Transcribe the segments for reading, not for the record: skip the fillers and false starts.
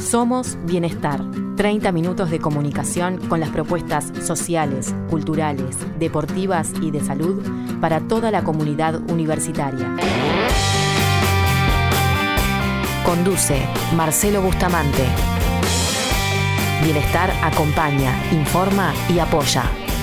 Somos Bienestar. 30 minutos de comunicación con las propuestas sociales, culturales, deportivas y de salud para toda la comunidad universitaria. Conduce Marcelo Bustamante. Bienestar acompaña, informa y apoya.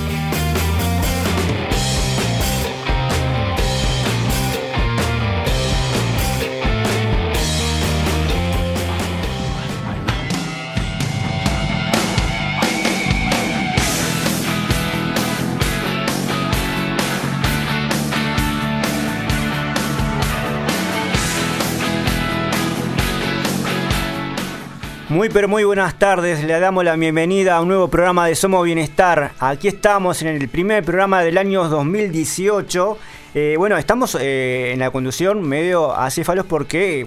Muy buenas tardes, le damos la bienvenida a un nuevo programa de Somos Bienestar. Aquí estamos en el primer programa del año 2018. Estamos en la conducción medio acéfalos porque,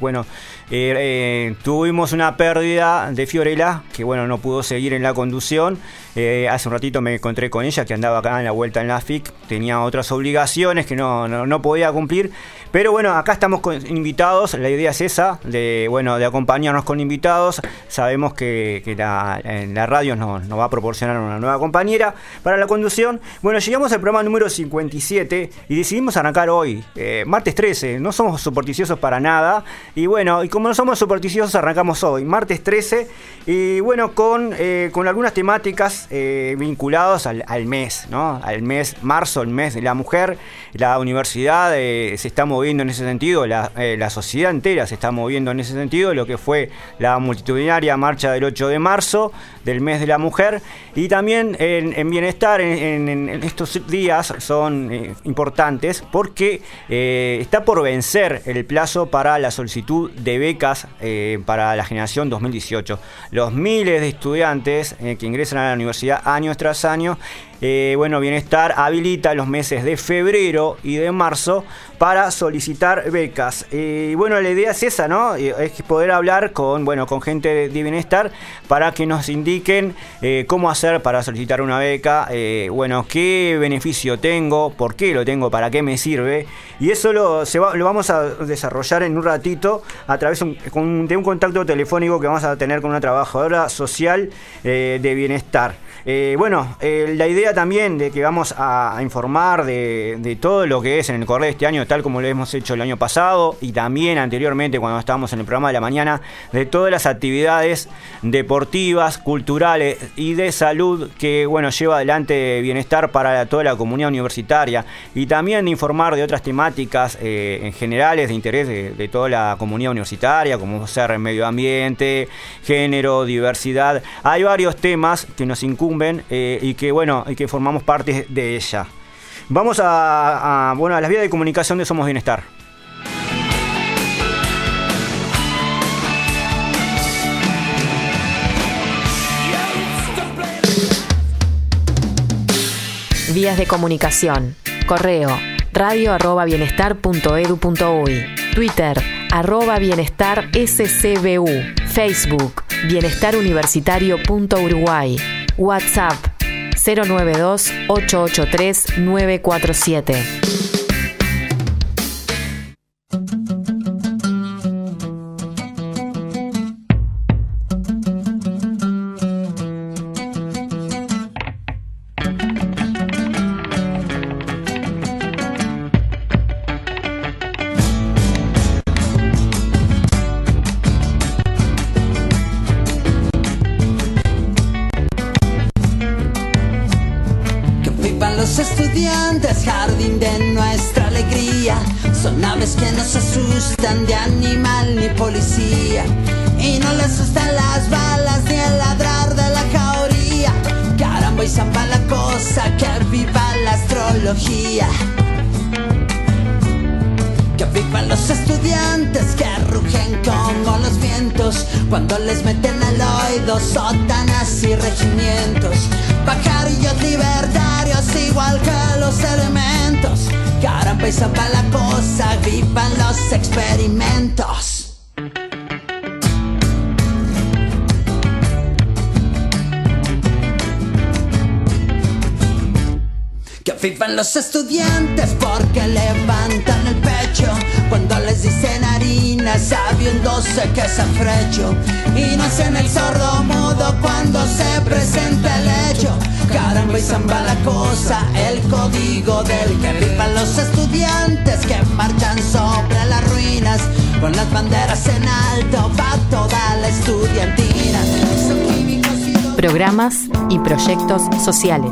tuvimos una pérdida de Fiorella, que no pudo seguir en la conducción. Hace un ratito me encontré con ella, que andaba acá en la vuelta en la FIC, tenía otras obligaciones que no podía cumplir. Pero acá estamos con invitados, la idea es esa, de acompañarnos con invitados. Sabemos que la radio nos va a proporcionar una nueva compañera para la conducción. Llegamos al programa número 57 y decidimos arrancar hoy, martes 13, no somos supersticiosos para nada. Y como no somos supersticiosos, arrancamos hoy, martes 13, y con algunas temáticas vinculadas al mes, ¿no? Al mes marzo, el mes de la mujer. La universidad se está moviendo en ese sentido, la sociedad entera se está moviendo en ese sentido, lo que fue la multitudinaria marcha del 8 de marzo, del mes de la mujer. Y también en Bienestar, en estos días son importantes porque está por vencer el plazo para la solicitud de becas para la generación 2018. Los miles de estudiantes que ingresan a la universidad año tras año, Bienestar habilita los meses de febrero y de marzo para solicitar becas. La idea es esa, ¿no? Es poder hablar con gente de Bienestar para que nos indiquen cómo hacer para solicitar una beca, qué beneficio tengo, por qué lo tengo, para qué me sirve. Y eso lo vamos a desarrollar en un ratito a través de un contacto telefónico que vamos a tener con una trabajadora social de Bienestar. La idea también de que vamos a informar de todo lo que es en el correr de este año, tal como lo hemos hecho el año pasado y también anteriormente cuando estábamos en el programa de la mañana, de todas las actividades deportivas, culturales y de salud que lleva adelante Bienestar para toda la comunidad universitaria, y también de informar de otras temáticas en generales de interés de toda la comunidad universitaria, como ser medio ambiente, género, diversidad. Hay varios temas que nos incumben y que formamos parte de ella. Vamos a las vías de comunicación de Somos Bienestar. Vías de comunicación. Correo radio@bienestar.edu.uy. Twitter @bienestarscbu. Facebook bienestaruniversitario.uruguay. WhatsApp 092-883-947. Jardín de nuestra alegría, son aves que no se asustan de animal ni policía, y no les asustan las balas ni el ladrar de la jauría. Caramba y zamba la cosa, que viva la astrología. Que vivan los estudiantes que rugen como los vientos cuando les meten al oído sotanas y regimientos. Pajarillos libertarios igual que los elementos. Caramba y zamba la cosa, vivan los experimentos. Que vivan los estudiantes porque levantan el pecho cuando les dicen harina sabiéndose que es afrecho, y no hacen el sordo mudo cuando se presenta el hecho. Caramba y zamba la cosa, el código del que vivan los estudiantes que marchan sobre las ruinas con las banderas en alto, va toda la estudiantina. Programas y proyectos sociales.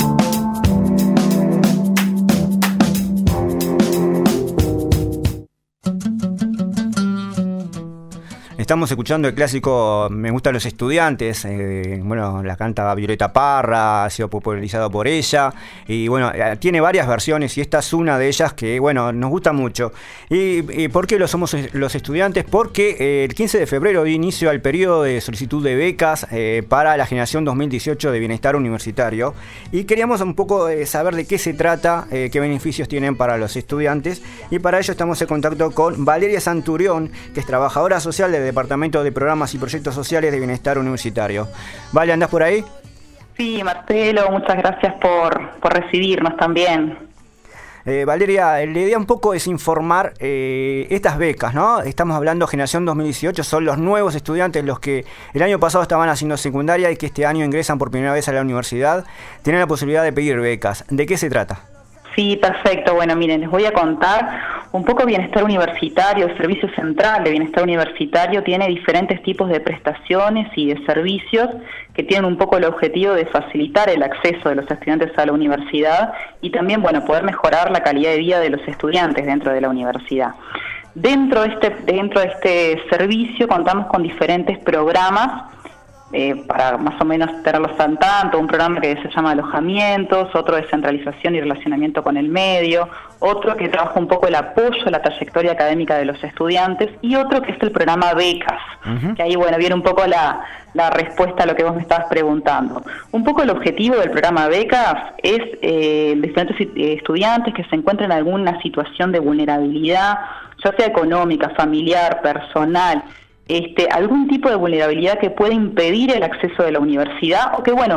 Estamos escuchando el clásico Me gustan los estudiantes, bueno, la canta Violeta Parra, ha sido popularizado por ella, y bueno, tiene varias versiones y esta es una de ellas que, bueno, nos gusta mucho. ¿Y por qué lo somos los estudiantes? Porque el 15 de febrero dio inicio al periodo de solicitud de becas para la generación 2018 de bienestar universitario, y queríamos un poco saber de qué se trata, qué beneficios tienen para los estudiantes, y para ello estamos en contacto con Valeria Santurión, que es trabajadora social del Departamento de Programas y Proyectos Sociales de Bienestar Universitario. Vale, ¿andás por ahí? Sí, Marcelo, muchas gracias por recibirnos también. Valeria, la idea un poco es informar estas becas, ¿no? Estamos hablando Generación 2018, son los nuevos estudiantes, los que el año pasado estaban haciendo secundaria y que este año ingresan por primera vez a la universidad, tienen la posibilidad de pedir becas. ¿De qué se trata? Sí, perfecto. Bueno, miren, les voy a contar un poco bienestar universitario. El Servicio Central de Bienestar Universitario tiene diferentes tipos de prestaciones y de servicios que tienen un poco el objetivo de facilitar el acceso de los estudiantes a la universidad y también, bueno, poder mejorar la calidad de vida de los estudiantes dentro de la universidad. Dentro de este servicio contamos con diferentes programas para más o menos tenerlos al tanto, un programa que se llama alojamientos, otro de centralización y relacionamiento con el medio, otro que trabaja un poco el apoyo a la trayectoria académica de los estudiantes y otro que es el programa becas, que ahí bueno viene un poco la respuesta a lo que vos me estabas preguntando. Un poco el objetivo del programa becas es diferentes estudiantes que se encuentren en alguna situación de vulnerabilidad, ya sea económica, familiar, personal, algún tipo de vulnerabilidad que pueda impedir el acceso de la universidad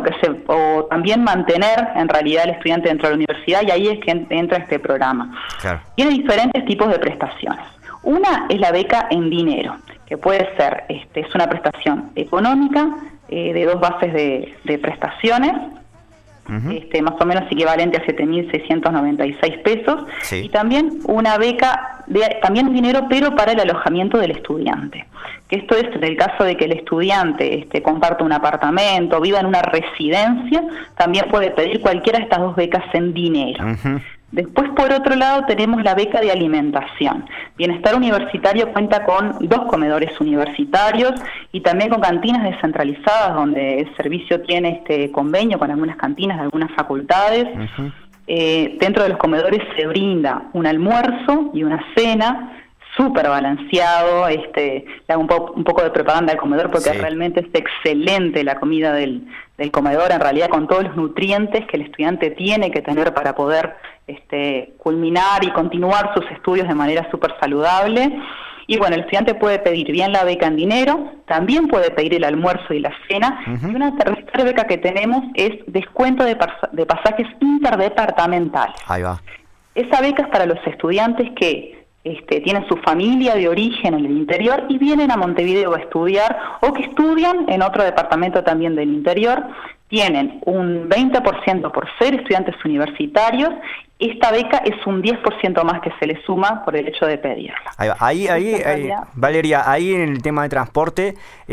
o también mantener en realidad al estudiante dentro de la universidad, y ahí es que entra este programa. Claro. Tiene diferentes tipos de prestaciones. Una es la beca en dinero, que puede ser, es una prestación económica de dos bases de prestaciones, más o menos equivalente a 7.696 pesos, sí. Y también una beca también dinero, pero para el alojamiento del estudiante. Que esto es en el caso de que el estudiante comparta un apartamento, viva en una residencia, también puede pedir cualquiera de estas dos becas en dinero. Después, por otro lado, tenemos la beca de alimentación. Bienestar Universitario cuenta con 2 comedores universitarios y también con cantinas descentralizadas, donde el servicio tiene convenio con algunas cantinas de algunas facultades. Dentro de los comedores se brinda un almuerzo y una cena súper balanceado. Le hago un poco de propaganda al comedor porque sí, realmente es excelente la comida del comedor, en realidad con todos los nutrientes que el estudiante tiene que tener para poder culminar y continuar sus estudios de manera súper saludable. Y bueno, el estudiante puede pedir bien la beca en dinero, también puede pedir el almuerzo y la cena. Y una tercera beca que tenemos es descuento de pasajes interdepartamentales. Ahí va. Esa beca es para los estudiantes que tienen su familia de origen en el interior y vienen a Montevideo a estudiar, o que estudian en otro departamento también del interior. Tienen un 20% por ser estudiantes universitarios. Esta beca es un 10% más que se le suma por el hecho de pedirla. Ahí, Valeria, ahí en el tema de transporte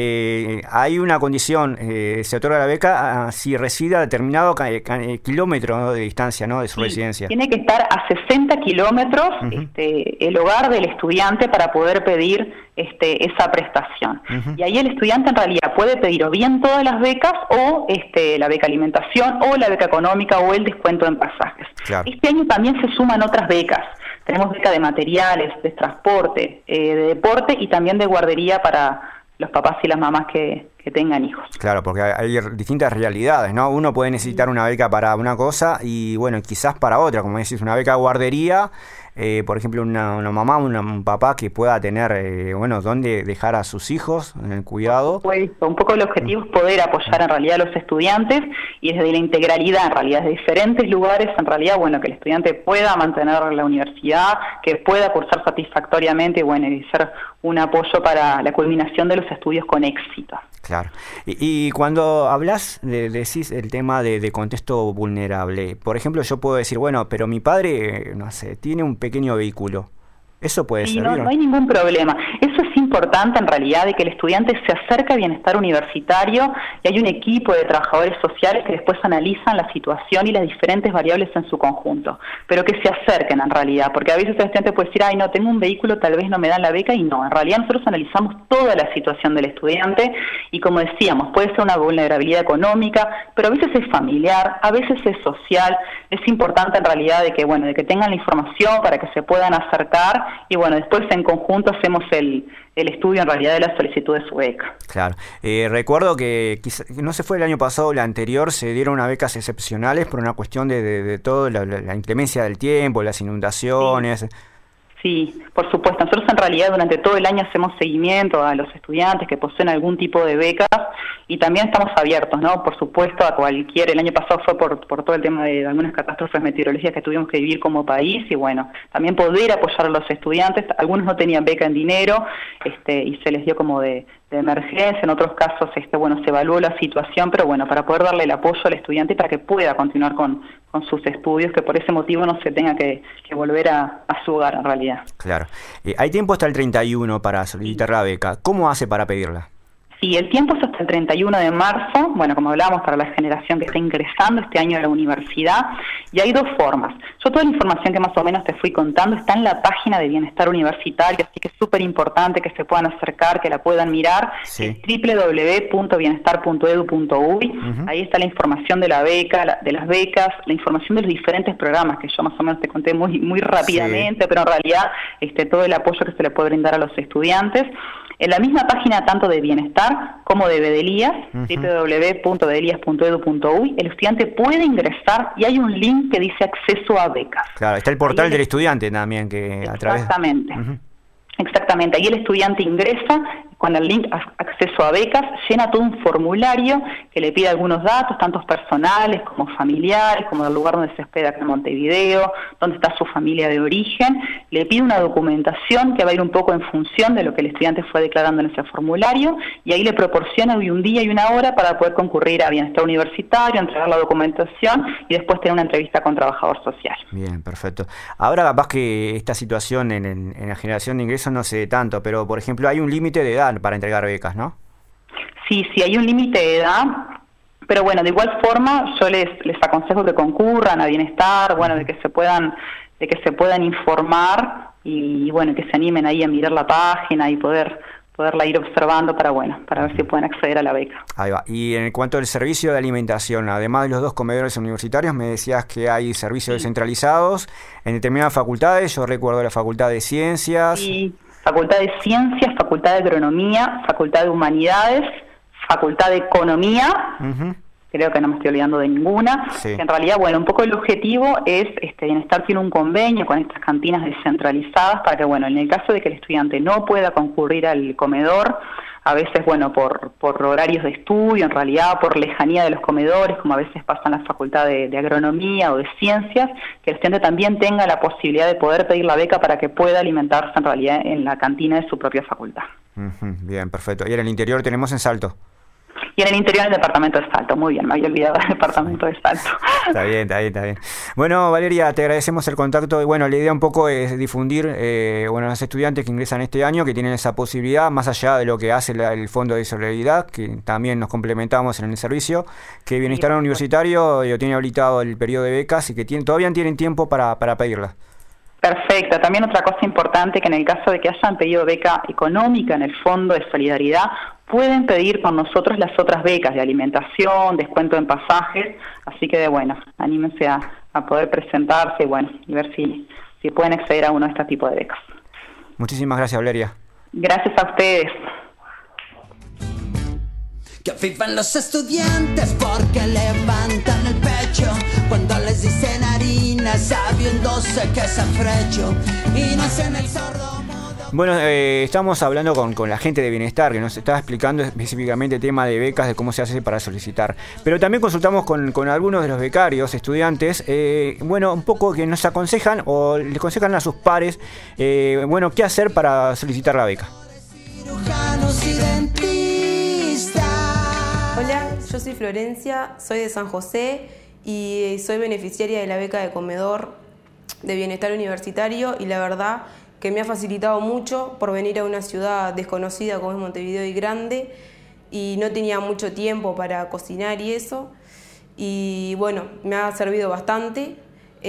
hay una condición, se otorga la beca si reside a determinado kilómetro, ¿no?, de distancia, ¿no?, de su residencia. Tiene que estar a 60 kilómetros el hogar del estudiante para poder pedir esa prestación. Y ahí el estudiante en realidad puede pedir o bien todas las becas o la beca alimentación o la beca económica o el descuento en pasajes. Claro. Este año también se suman otras becas. Tenemos beca de materiales, de transporte, de deporte y también de guardería para los papás y las mamás que tengan hijos. Claro, porque hay distintas realidades, ¿no? Uno puede necesitar una beca para una cosa y, bueno, quizás para otra, como decís, una beca de guardería por ejemplo, una mamá, un papá que pueda tener, dónde dejar a sus hijos en el cuidado. Pues un poco el objetivo es poder apoyar en realidad a los estudiantes y desde la integralidad, en realidad, de diferentes lugares, en realidad, que el estudiante pueda mantener la universidad, que pueda cursar satisfactoriamente, y ser un apoyo para la culminación de los estudios con éxito. Claro. Y cuando hablas, decís el tema de contexto vulnerable, por ejemplo, yo puedo decir, pero mi padre, no sé, tiene un pequeño vehículo. Eso puede ser. No hay ningún problema. Eso es importante en realidad, de que el estudiante se acerque a bienestar universitario y hay un equipo de trabajadores sociales que después analizan la situación y las diferentes variables en su conjunto, pero que se acerquen en realidad, porque a veces el estudiante puede decir, no, tengo un vehículo, tal vez no me dan la beca, y no, en realidad nosotros analizamos toda la situación del estudiante y, como decíamos, puede ser una vulnerabilidad económica, pero a veces es familiar, a veces es social. Es importante en realidad de que tengan la información para que se puedan acercar y después en conjunto hacemos el estudio en realidad de la solicitud de su beca. Claro. Recuerdo que no se fue el año pasado o el anterior, se dieron unas becas excepcionales por una cuestión de todo la inclemencia del tiempo, las inundaciones. Sí. Sí, por supuesto. Nosotros en realidad durante todo el año hacemos seguimiento a los estudiantes que poseen algún tipo de becas y también estamos abiertos, ¿no? Por supuesto, a cualquier. El año pasado fue por todo el tema de algunas catástrofes meteorológicas que tuvimos que vivir como país y también poder apoyar a los estudiantes. Algunos no tenían beca en dinero y se les dio como de emergencia. En otros casos, se evaluó la situación, pero para poder darle el apoyo al estudiante para que pueda continuar con sus estudios, que por ese motivo no se tenga que volver a su hogar en realidad. Claro. Hay tiempo hasta el 31 para solicitar la beca. ¿Cómo hace para pedirla? Sí, el tiempo es hasta el 31 de marzo, como hablábamos, para la generación que está ingresando este año a la universidad, y hay dos formas. Yo toda la información que más o menos te fui contando está en la página de Bienestar Universitario, así que es súper importante que se puedan acercar, que la puedan mirar, sí. www.bienestar.edu.uy. Ahí está la información de la beca, de las becas, la información de los diferentes programas, que yo más o menos te conté muy rápidamente, sí. Pero en realidad todo el apoyo que se le puede brindar a los estudiantes. En la misma página tanto de Bienestar como de Bedelías, www.bedelías.edu.uy, el estudiante puede ingresar y hay un link que dice acceso a becas. Claro, está el portal del estudiante también, que a través... Exactamente. Exactamente, ahí el estudiante ingresa con el link acceso a becas, llena todo un formulario que le pide algunos datos, tanto personales como familiares, como del lugar donde se hospeda acá en Montevideo, dónde está su familia de origen, le pide una documentación que va a ir un poco en función de lo que el estudiante fue declarando en ese formulario, y ahí le proporciona un día y una hora para poder concurrir a Bienestar Universitario, entregar la documentación y después tener una entrevista con trabajador social. Bien, perfecto. Ahora capaz que esta situación en la generación de ingresos no se ve tanto, pero por ejemplo hay un límite de edad para entregar becas, ¿no? Sí, hay un límite de edad, pero de igual forma yo les aconsejo que concurran a Bienestar, de que se puedan informar y que se animen ahí a mirar la página y poderla ir observando para ver si pueden acceder a la beca. Ahí va. Y en cuanto al servicio de alimentación, además de los 2 comedores universitarios, me decías que hay servicios descentralizados en determinadas facultades. Yo recuerdo la Facultad de Ciencias. Sí. Facultad de Ciencias, Facultad de Agronomía, Facultad de Humanidades, Facultad de Economía, creo que no me estoy olvidando de ninguna. Sí. En realidad, un poco el objetivo es, Bienestar tiene un convenio con estas cantinas descentralizadas para que, en el caso de que el estudiante no pueda concurrir al comedor, a veces, por horarios de estudio, en realidad por lejanía de los comedores, como a veces pasa en la Facultad de Agronomía o de Ciencias, que el estudiante también tenga la posibilidad de poder pedir la beca para que pueda alimentarse en realidad en la cantina de su propia facultad. Bien, perfecto. ¿Y en el interior tenemos en Salto? Y en el interior del departamento de Salto, muy bien, me había olvidado del departamento de Salto. Está bien. Bueno, Valeria, te agradecemos el contacto. Y la idea un poco es difundir a los estudiantes que ingresan este año, que tienen esa posibilidad, más allá de lo que hace el Fondo de Solidaridad, que también nos complementamos en el servicio, que Bienestar Universitario tiene habilitado el periodo de becas y que todavía tienen tiempo para pedirla. Perfecto. También otra cosa importante, que en el caso de que hayan pedido beca económica en el Fondo de Solidaridad, pueden pedir con nosotros las otras becas de alimentación, descuento en pasajes, así que anímense a poder presentarse y ver si pueden acceder a uno de este tipo de becas. Muchísimas gracias, Valeria. Gracias a ustedes. Que vivan los estudiantes porque levantan el pecho cuando les dicen harina, sabiéndose que es afrecho y no hacen el sordo. Bueno, estamos hablando con la gente de Bienestar, que nos está explicando específicamente el tema de becas, de cómo se hace para solicitar. Pero también consultamos con algunos de los becarios, estudiantes, bueno, un poco que nos aconsejan o le aconsejan a sus pares, bueno, qué hacer para solicitar la beca. Hola, yo soy Florencia, soy de San José y soy beneficiaria de la beca de comedor de Bienestar Universitario, y la verdad que me ha facilitado mucho por venir a una ciudad desconocida como es Montevideo y grande, y no tenía mucho tiempo para cocinar y eso, y bueno, me ha servido bastante.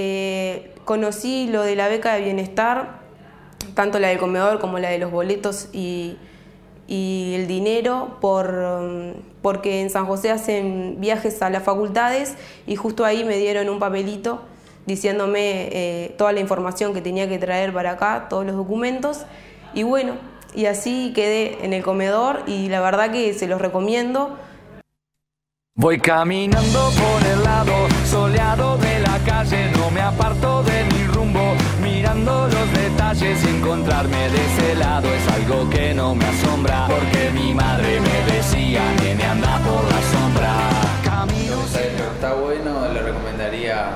Conocí lo de la beca de Bienestar, tanto la del comedor como la de los boletos y el dinero, porque en San José hacen viajes a las facultades y justo ahí me dieron un papelito diciéndome toda la información que tenía que traer para acá, todos los documentos, y bueno, y así quedé en el comedor y la verdad que se los recomiendo. Voy caminando por el lado soleado de la calle, no me aparto de mi rumbo, mirando los detalles, encontrarme de ese lado es algo que no me asombra, porque mi madre me decía, nene, anda por la sombra. Camino. Está bueno, le recomendaría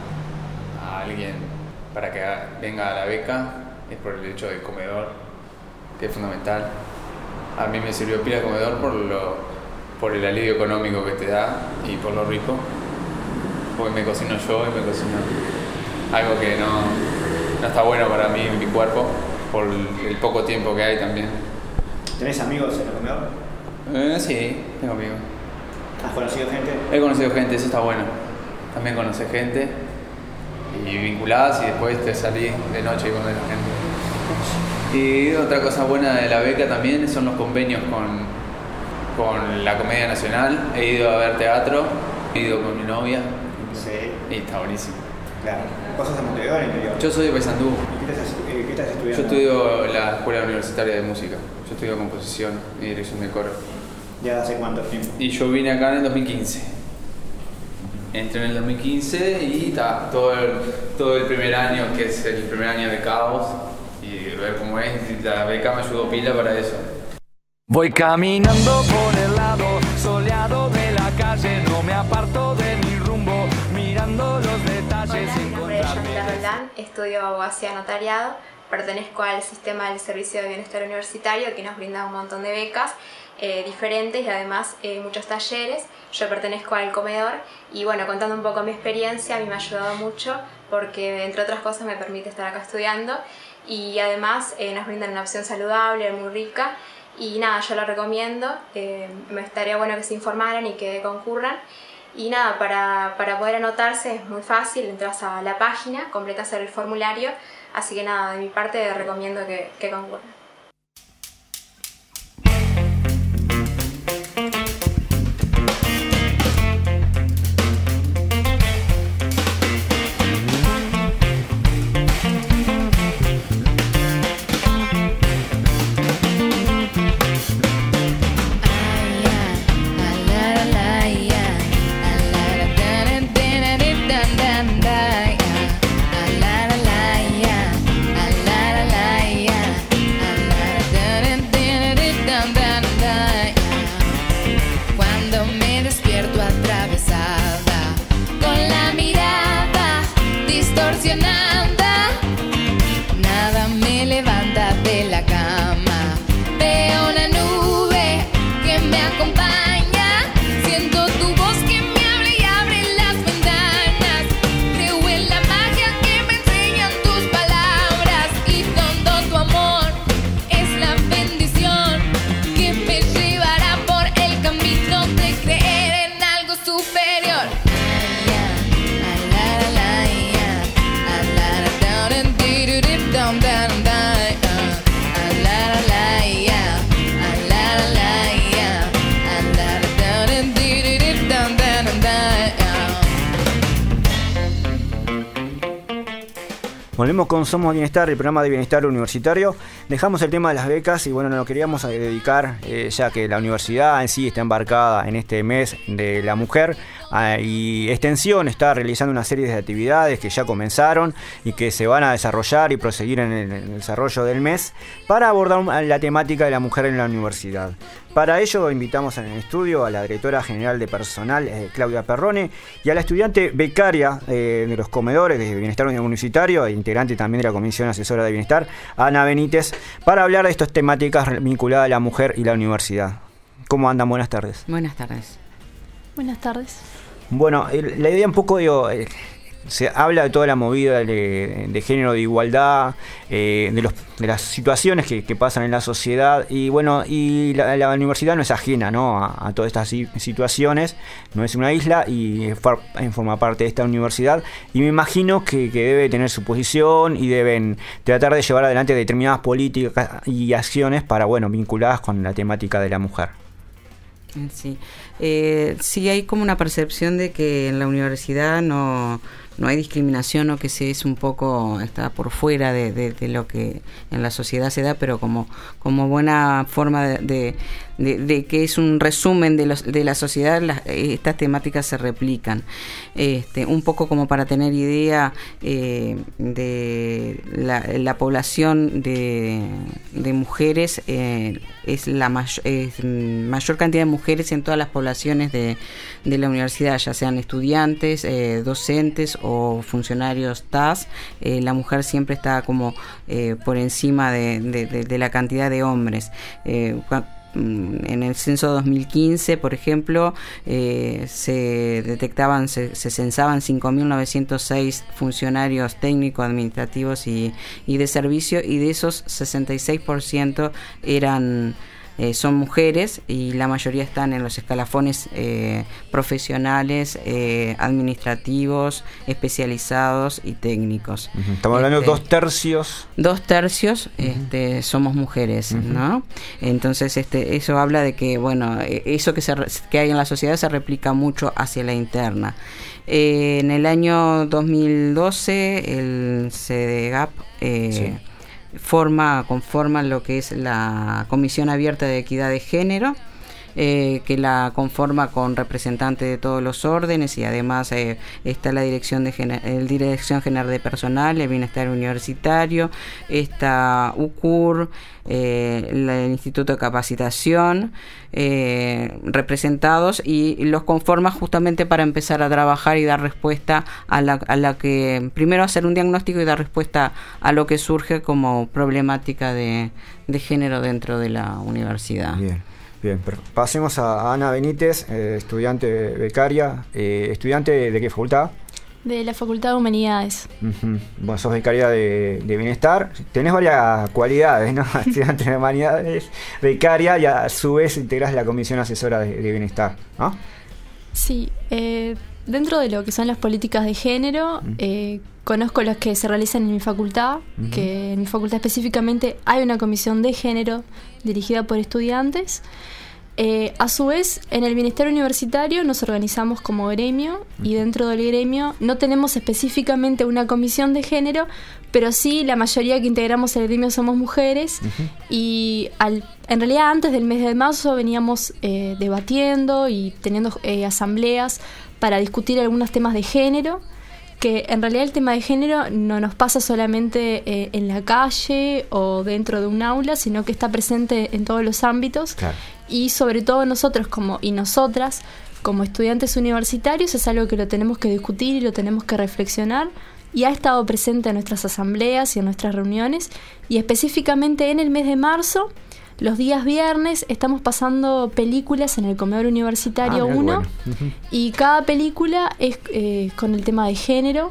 a alguien para que venga a la beca, es por el hecho del comedor, que es fundamental. A mí me sirvió pila el comedor por el alivio económico que te da y por lo rico, porque me cocino yo y me cocino algo que no está bueno para mí en mi cuerpo, por el poco tiempo que hay también. ¿Tenés amigos en el comedor? Sí, tengo amigos. ¿Has conocido gente? He conocido gente, eso está bueno. También conoces gente y vinculadas, y después te salís de noche y conoces gente. Y otra cosa buena de la beca también son los convenios con la Comedia Nacional. He ido a ver teatro, he ido con mi novia. Sí. Y está buenísimo. Claro. ¿Cosas de Montevideo o en interior? Yo soy de Paysandú. ¿Qué estás estudiando? Yo estudio en la Escuela Universitaria de Música. Yo estudio composición y dirección de coro. ¿Ya hace cuánto tiempo? Y yo vine acá en el 2015. Entré en el 2015 y está todo el primer año, que es el primer año de caos, y ver cómo es. La beca me ayudó pila para eso. Voy caminando por el lado soleado de la calle, no me aparto de mi rumbo, mirando los detalles. Hola, mi nombre es Yamila Roldán, estudio abogacía notariado, pertenezco al sistema del Servicio de Bienestar Universitario, que nos brinda un montón de becas diferentes y además muchos talleres. Yo pertenezco al comedor y bueno, contando un poco mi experiencia, a mí me ha ayudado mucho porque entre otras cosas me permite estar acá estudiando, y además nos brindan una opción saludable, muy rica. Y nada, yo lo recomiendo, me estaría bueno que se informaran y que concurran. Y nada, para poder anotarse es muy fácil, entras a la página, completas el formulario, así que nada, de mi parte recomiendo que concurran. Volvemos con Somos Bienestar, el programa de bienestar universitario. Dejamos el tema de las becas y bueno, nos lo queríamos dedicar, ya que la universidad en sí está embarcada en este mes de la mujer, y Extensión está realizando una serie de actividades que ya comenzaron y que se van a desarrollar y proseguir en el desarrollo del mes para abordar la temática de la mujer en la universidad. Para ello invitamos en el estudio a la directora general de personal, Claudia Perrone, y a la estudiante becaria de los comedores de bienestar universitario e integrante también de la Comisión Asesora de Bienestar, Ana Benítez, para hablar de estas temáticas vinculadas a la mujer y la universidad. ¿Cómo andan? Buenas tardes. Buenas tardes. Buenas tardes. Bueno, la idea un poco, se habla de toda la movida de género, de igualdad, de las situaciones que pasan en la sociedad, y bueno, y la universidad no es ajena, ¿no?, a todas estas situaciones, no es una isla y forma parte de esta universidad, y me imagino que debe tener su posición y deben tratar de llevar adelante determinadas políticas y acciones para, bueno, vinculadas con la temática de la mujer. Sí, sí hay como una percepción de que en la universidad no hay discriminación, o que se es un poco, está por fuera de lo que en la sociedad se da, pero como buena forma de que es un resumen de la sociedad, estas temáticas se replican. Un poco como para tener idea de la población de mujeres, es la mayor cantidad de mujeres en todas las poblaciones de la universidad, ya sean estudiantes, docentes o funcionarios TAS. La mujer siempre está como por encima de la cantidad de hombres. En el censo 2015, por ejemplo, se censaban 5.906 funcionarios técnicos, administrativos y de servicio, y de esos 66% son mujeres, y la mayoría están en los escalafones profesionales, administrativos, especializados y técnicos. Estamos hablando de 2/3. 2/3 somos mujeres, ¿no? Entonces eso habla de que, bueno, eso que hay en la sociedad se replica mucho hacia la interna. En el año 2012 el CEDEGAP conforma lo que es la Comisión Abierta de Equidad de Género, que la conforma con representantes de todos los órdenes, y además está la Dirección General de Personal, el Bienestar Universitario, está UCUR, el Instituto de Capacitación, representados, y los conforma justamente para empezar a trabajar y dar respuesta a la que, primero hacer un diagnóstico y dar respuesta a lo que surge como problemática de género dentro de la universidad. Bien, pero pasemos a Ana Benítez, estudiante becaria. ¿Estudiante de qué facultad? De la Facultad de Humanidades. Bueno, sos becaria de bienestar. Tenés varias cualidades, ¿no? Estudiante de Humanidades, becaria, y a su vez integrás la Comisión Asesora de Bienestar, ¿no? Sí, dentro de lo que son las políticas de género, conozco las que se realizan en mi facultad, que en mi facultad específicamente hay una comisión de género dirigida por estudiantes. A su vez, en el bienestar universitario nos organizamos como gremio, y dentro del gremio no tenemos específicamente una comisión de género, pero sí la mayoría que integramos el gremio somos mujeres, y en realidad antes del mes de marzo veníamos debatiendo y teniendo asambleas para discutir algunos temas de género, que en realidad el tema de género no nos pasa solamente en la calle o dentro de un aula, sino que está presente en todos los ámbitos. Claro. Y sobre todo nosotros y nosotras como estudiantes universitarios es algo que lo tenemos que discutir y lo tenemos que reflexionar, y ha estado presente en nuestras asambleas y en nuestras reuniones, y específicamente en el mes de marzo, los días viernes, estamos pasando películas en el comedor universitario 1, bueno. Y cada película es con el tema de género.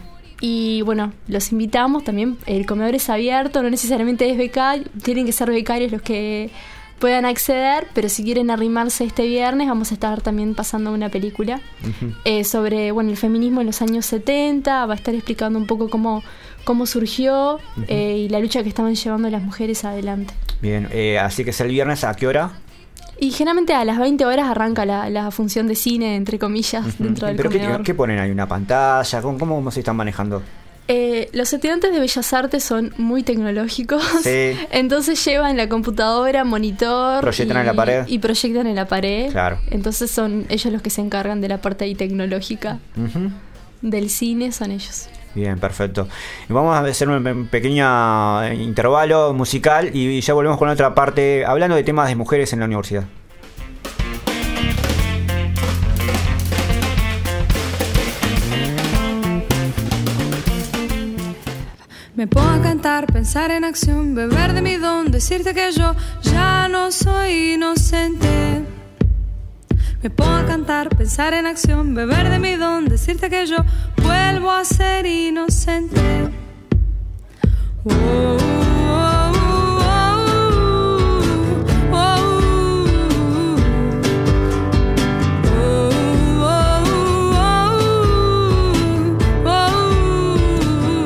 Y bueno, los invitamos también. El comedor es abierto, no necesariamente es becario, tienen que ser becarios los que puedan acceder, pero si quieren arrimarse este viernes, vamos a estar también pasando una película sobre el feminismo en los años 70. Va a estar explicando un poco cómo surgió y la lucha que estaban llevando las mujeres adelante. Bien, así que es el viernes, ¿a qué hora? Y generalmente a las 20 horas arranca la función de cine, entre comillas, dentro del comedor. ¿Qué ponen ahí? ¿Una pantalla? ¿Cómo se están manejando? Los estudiantes de Bellas Artes son muy tecnológicos, Sí. Entonces llevan la computadora, monitor Proyectan en la pared. Y proyectan en la pared. Claro. Entonces son ellos los que se encargan de la parte ahí tecnológica. Ujú. Del cine son ellos. Bien, perfecto. Y vamos a hacer un pequeño intervalo musical y ya volvemos con otra parte, hablando de temas de mujeres en la universidad. Me pongo a cantar, pensar en acción, beber de mi don, decirte que yo ya no soy inocente. Me pongo a cantar, pensar en acción, beber de mi don, decirte que yo vuelvo a ser inocente. Oh, oh, oh, oh, oh, oh.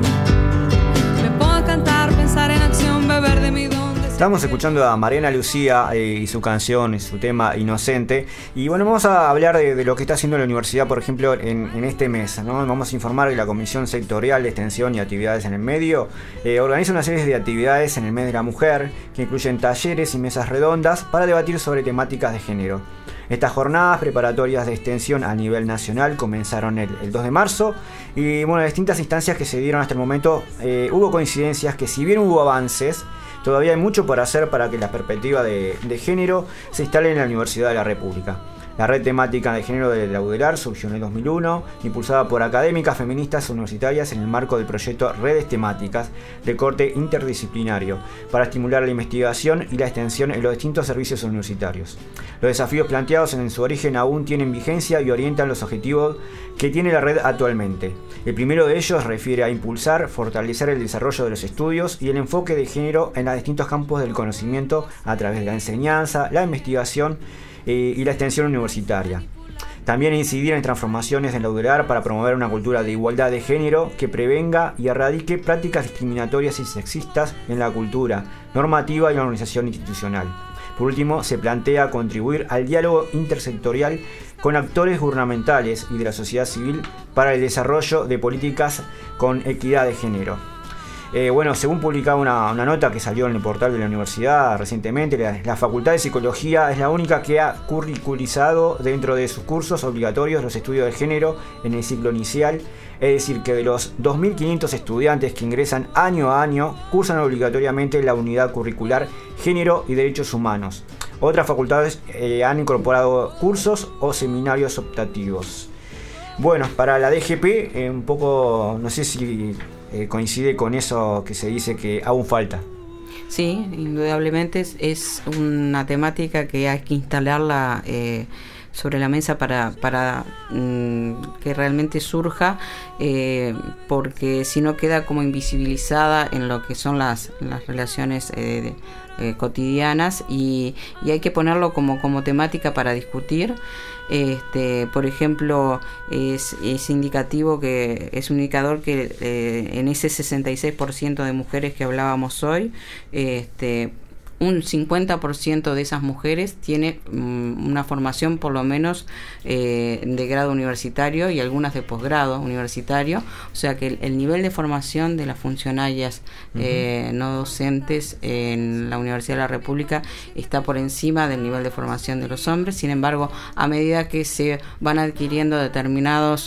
Me pongo a cantar, pensar en acción, beber de mi don. Estamos escuchando a Mariana Lucía y su canción, su tema Inocente. Y bueno, vamos a hablar de lo que está haciendo la universidad, por ejemplo, en este mes, ¿no? Vamos a informar que la Comisión Sectorial de Extensión y Actividades en el Medio organiza una serie de actividades en el mes de la mujer, que incluyen talleres y mesas redondas para debatir sobre temáticas de género. Estas jornadas preparatorias de extensión a nivel nacional comenzaron el 2 de marzo y bueno, en distintas instancias que se dieron hasta el momento hubo coincidencias que, si bien hubo avances, todavía hay mucho por hacer para que la perspectiva de género se instale en la Universidad de la República. La red temática de género de la UDELAR surgió en el 2001, impulsada por académicas feministas universitarias en el marco del proyecto Redes Temáticas de corte interdisciplinario, para estimular la investigación y la extensión en los distintos servicios universitarios. Los desafíos planteados en su origen aún tienen vigencia y orientan los objetivos que tiene la red actualmente. El primero de ellos refiere a impulsar, fortalecer el desarrollo de los estudios y el enfoque de género en los distintos campos del conocimiento a través de la enseñanza, la investigación y la extensión universitaria. También incidir en transformaciones en la UDELAR para promover una cultura de igualdad de género que prevenga y erradique prácticas discriminatorias y sexistas en la cultura, normativa y la organización institucional. Por último, se plantea contribuir al diálogo intersectorial con actores gubernamentales y de la sociedad civil para el desarrollo de políticas con equidad de género. Bueno, según publicaba una nota que salió en el portal de la universidad recientemente, la Facultad de Psicología es la única que ha curriculizado dentro de sus cursos obligatorios los estudios de género en el ciclo inicial. Es decir, que de los 2.500 estudiantes que ingresan año a año, cursan obligatoriamente la unidad curricular Género y Derechos Humanos. Otras facultades han incorporado cursos o seminarios optativos. Bueno, para la DGP, un poco, no sé si coincide con eso que se dice que aún falta. Sí, indudablemente es una temática que hay que instalarla sobre la mesa para que realmente surja, porque si no queda como invisibilizada en lo que son las relaciones cotidianas y hay que ponerlo como temática para discutir. Por ejemplo, es indicativo que es un indicador que en ese 66% de mujeres que hablábamos hoy, un 50% de esas mujeres tiene una formación por lo menos de grado universitario y algunas de posgrado universitario, o sea que el nivel de formación de las funcionarias no docentes en la Universidad de la República está por encima del nivel de formación de los hombres. Sin embargo, a medida que se van adquiriendo determinados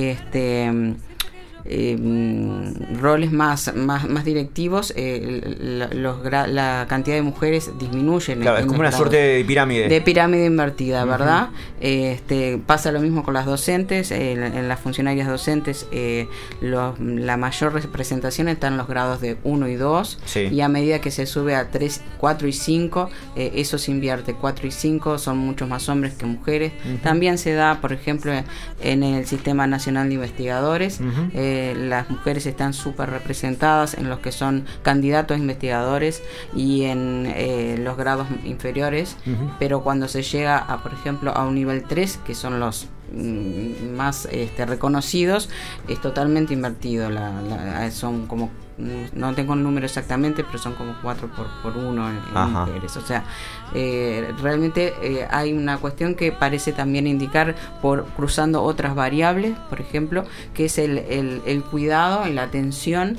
roles más directivos, la cantidad de mujeres disminuyen. Claro, es como una suerte de pirámide. De pirámide invertida, ¿verdad? Pasa lo mismo con las docentes. En las funcionarias docentes, la mayor representación está en los grados de 1 y 2. Sí. Y a medida que se sube a 3, 4 y 5, eso se invierte. 4 y 5 son muchos más hombres que mujeres. También se da, por ejemplo, en el Sistema Nacional de Investigadores. Las mujeres están súper representadas en los que son candidatos a investigadores y en los grados inferiores, pero cuando se llega a, por ejemplo, a un nivel 3, que son los más reconocidos, es totalmente invertido. Son como, no tengo el número exactamente, pero son como 4 por 1 en mujeres. O sea, realmente hay una cuestión que parece también indicar, por cruzando otras variables, por ejemplo, que es el cuidado y la atención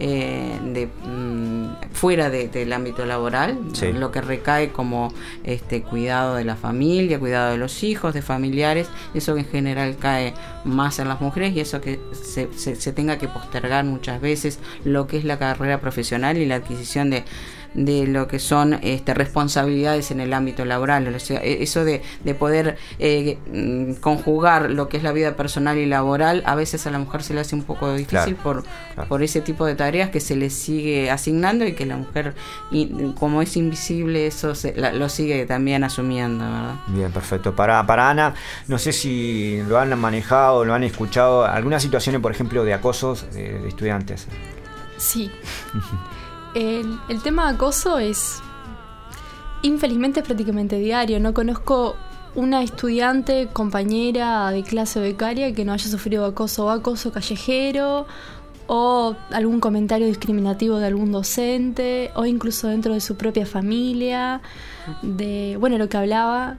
fuera del ámbito laboral, sí, lo que recae como cuidado de la familia, cuidado de los hijos, de familiares, eso en general cae más en las mujeres, y eso que se tenga que postergar muchas veces lo que es la carrera profesional y la adquisición de lo que son responsabilidades en el ámbito laboral. O sea, eso de poder conjugar lo que es la vida personal y laboral, a veces a la mujer se le hace un poco difícil, claro, por ese tipo de tareas que se le sigue asignando, y que la mujer, como es invisible, eso lo sigue también asumiendo, ¿verdad? Bien, perfecto. Para Ana, no sé si lo han manejado, lo han escuchado, algunas situaciones, por ejemplo, de acosos de estudiantes. Sí. El tema de acoso es, infelizmente, prácticamente diario. No conozco una estudiante, compañera de clase o becaria que no haya sufrido acoso, o acoso callejero, o algún comentario discriminativo de algún docente, o incluso dentro de su propia familia. Lo que hablaba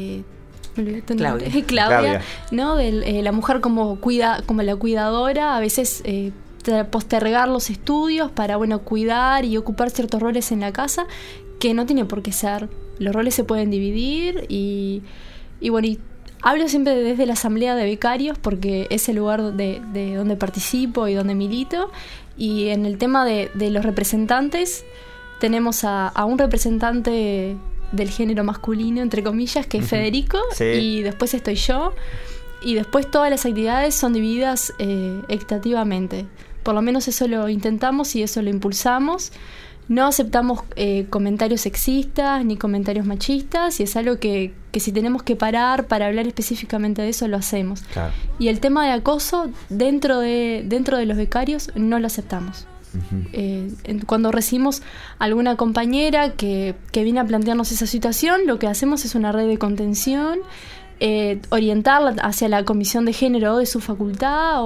Claudia, ¿no? De la mujer como la cuidadora, a veces postergar los estudios para cuidar y ocupar ciertos roles en la casa, que no tiene por qué ser. Los roles se pueden dividir y hablo siempre desde la asamblea de becarios, porque es el lugar de donde participo y donde milito. Y en el tema de los representantes, tenemos a un representante del género masculino, entre comillas, que es Federico, sí, y después estoy yo, y después todas las actividades son divididas equitativamente. Por lo menos eso lo intentamos y eso lo impulsamos. No aceptamos comentarios sexistas ni comentarios machistas, y es algo que si tenemos que parar para hablar específicamente de eso, lo hacemos. Claro. Y el tema de acoso dentro de los becarios no lo aceptamos. Uh-huh. Cuando recibimos alguna compañera que viene a plantearnos esa situación, lo que hacemos es una red de contención, orientarla hacia la comisión de género de su facultad,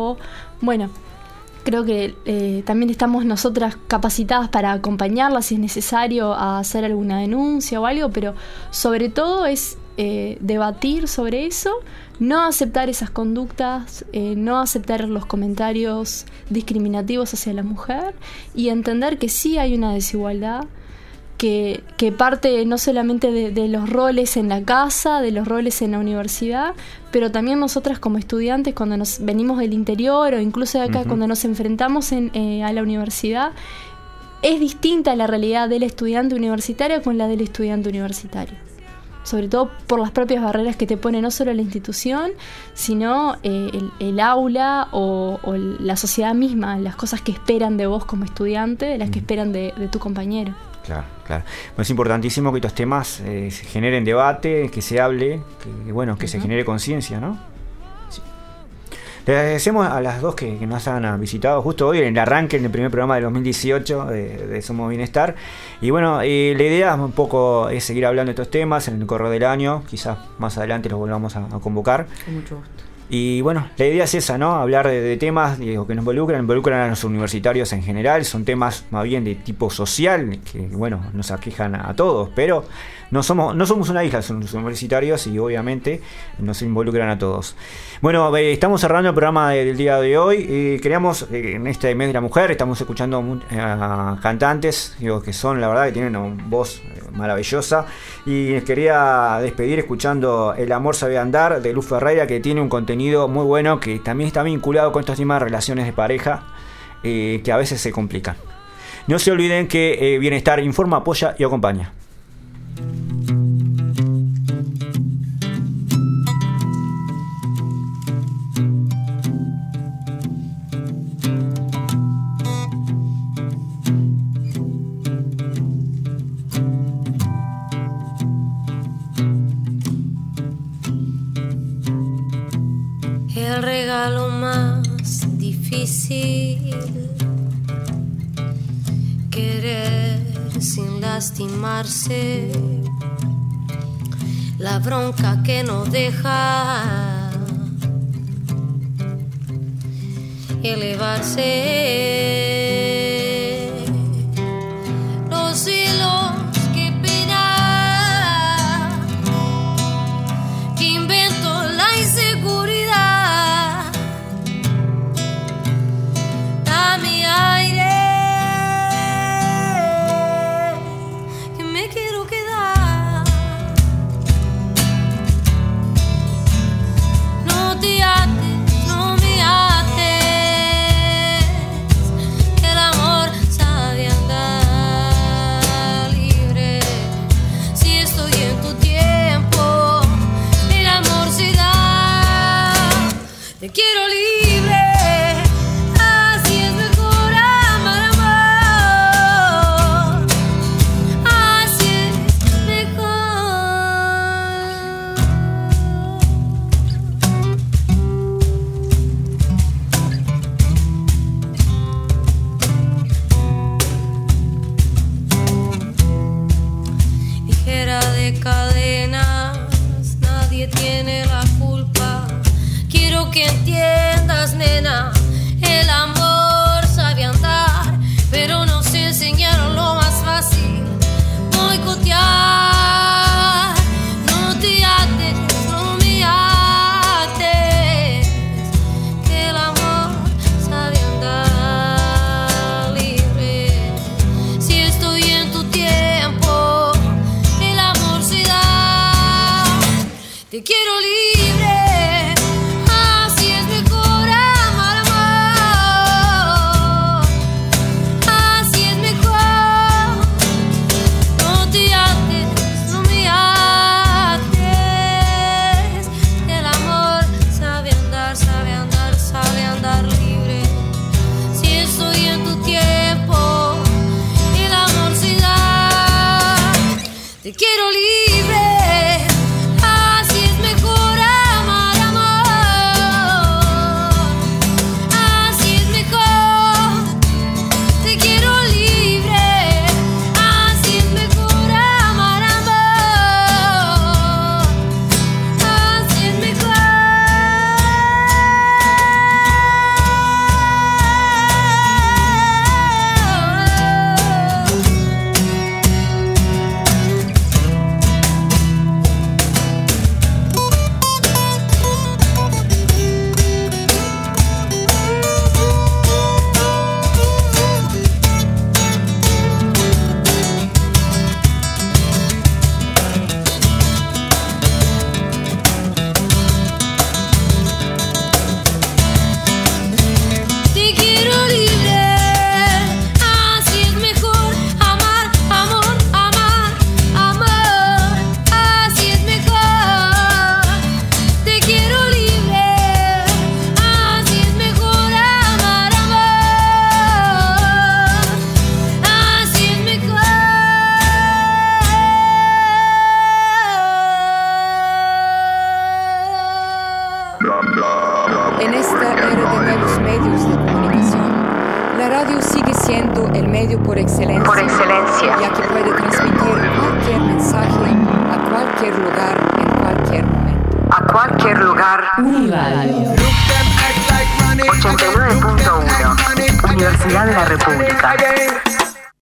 creo que también estamos nosotras capacitadas para acompañarla si es necesario a hacer alguna denuncia o algo, pero sobre todo es debatir sobre eso, no aceptar esas conductas, no aceptar los comentarios discriminativos hacia la mujer, y entender que sí hay una desigualdad que parte no solamente de los roles en la casa, de los roles en la universidad, pero también nosotras como estudiantes, cuando nos venimos del interior o incluso de acá, uh-huh, cuando nos enfrentamos a la universidad, es distinta la realidad del estudiante universitario con la del estudiante universitario. Sobre todo por las propias barreras que te pone no solo la institución, sino el aula o la sociedad misma, las cosas que esperan de vos como estudiante, de las que esperan de tu compañero. Claro. Bueno, es importantísimo que estos temas se generen debate, que se hable, que uh-huh, se genere conciencia, ¿no? Sí. Les agradecemos a las dos que nos han visitado justo hoy en el arranque, en el primer programa del 2018 de Somos Bienestar. Y la idea un poco es seguir hablando de estos temas en el correo del año, quizás más adelante los volvamos a convocar. Con mucho gusto. Y la idea es esa, ¿no? Hablar de temas que nos involucran a los universitarios en general. Son temas más bien de tipo social que, nos aquejan a todos, pero no somos una isla, somos universitarios y obviamente nos involucran a todos. Estamos cerrando el programa del día de hoy. Queríamos, en este mes de la mujer, estamos escuchando a cantantes que son, la verdad, que tienen una voz maravillosa, y quería despedir escuchando El amor sabe andar, de Luz Ferreira, que tiene un contenido muy bueno, que también está vinculado con estos temas de relaciones de pareja, que a veces se complican. No se olviden que Bienestar informa, apoya y acompaña. El regalo más difícil, querer sin lastimarse, la bronca que no deja elevarse. Los celos que pena, que inventó la inseguridad. Dame aire, que me quiero quedar. No te ates, no me ates, que el amor sabe andar libre. Si estoy en tu tiempo, el amor se da. Te quiero libre. Así es mejor amar, amor. Así es mejor. Ligera de cadenas, nadie tiene la culpa. Quiero que entiendas, nena, el amor sabe andar, pero nos enseñaron lo más fácil, boicotear. No te ates, no me ates, que el amor sabe andar libre. Si estoy en tu tiempo, el amor se da. Te quiero libre. Así es mejor amar, amor. Así es mejor. No te ates, no me ates, que el amor sabe andar, sabe andar, sabe andar libre. Si estoy en tu tiempo, el amor se da. Te quiero libre. Así es mejor amar, amor. Así es mejor. Te quiero libre. Así es mejor amar, amor. Así es mejor. Te quiero libre. Así es mejor amar, amor, amar, amor. Así es mejor. Te quiero libre. Así es mejor amar, amor. Así es mejor. En esta era de nuevos medios de comunicación, la radio sigue siendo el medio por excelencia, ya que puede transmitir cualquier mensaje a cualquier lugar, en cualquier momento. A cualquier lugar. Uniradio 89.1 Universidad de la República.